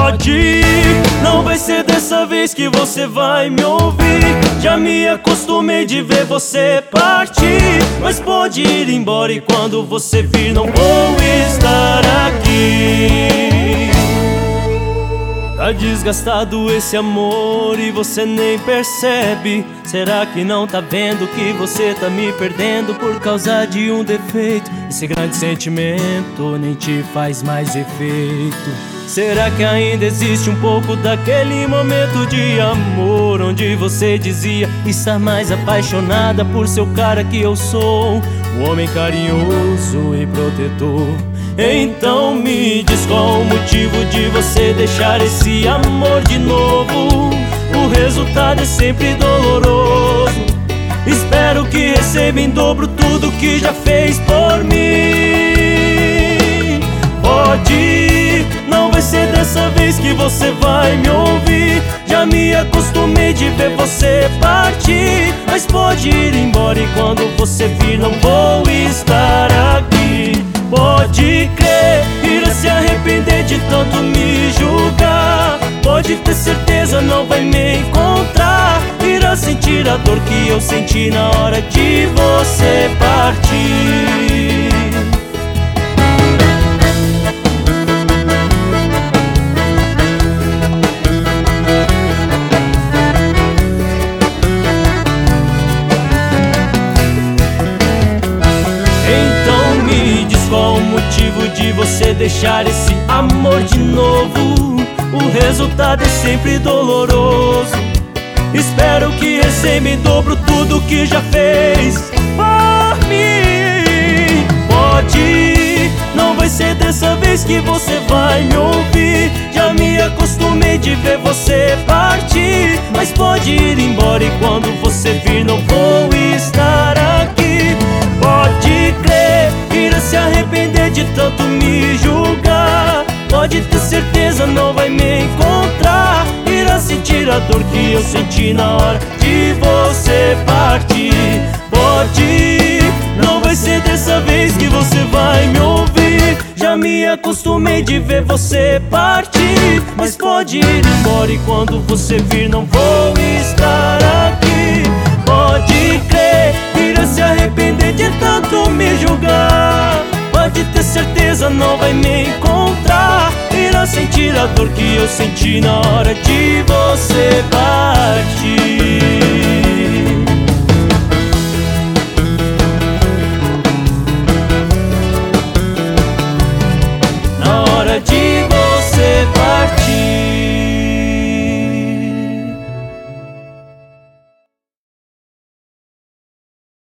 Pode ir, não vai ser dessa vez que você vai me ouvir. Já me acostumei de ver você partir, mas pode ir embora e quando você vir não vou estar aqui. Tá desgastado esse amor e você nem percebe. Será que não tá vendo que você tá me perdendo por causa de um defeito? Esse grande sentimento nem te faz mais efeito. Será que ainda existe um pouco daquele momento de amor onde você dizia estar mais apaixonada por seu cara que eu sou, um homem carinhoso e protetor? Então me diz qual o motivo de você deixar esse amor de novo. O resultado é sempre doloroso. Espero que receba em dobro tudo que já fez por mim. Pode ir, não vai ser dessa vez que você vai me ouvir. Já me acostumei de ver você partir, mas pode ir embora e quando você vir não vou estar aqui. Pode crer, irá se arrepender de tanto me julgar. Pode ter certeza, não vai me encontrar. Irá sentir a dor que eu senti na hora de você partir. Qual o motivo de você deixar esse amor de novo? O resultado é sempre doloroso. Espero que receba em dobro tudo que já fez por mim. Pode ir, não vai ser dessa vez que você vai me ouvir. Já me acostumei de ver você partir, mas pode ir embora e quando você vir não vou estar aqui. Pode crer, irá se arrepender de tanto me julgar. Pode ter certeza, não vai me encontrar. Irá sentir a dor que eu senti na hora de você partir. Pode ir, não vai ser dessa vez que você vai me ouvir. Já me acostumei de ver você partir, mas pode ir embora e quando você vir não vou estar aqui. Pode crer, irá se arrepender de tanto me julgar. Pode ter certeza, não vai me encontrar. Irá sentir a dor que eu senti na hora de você partir.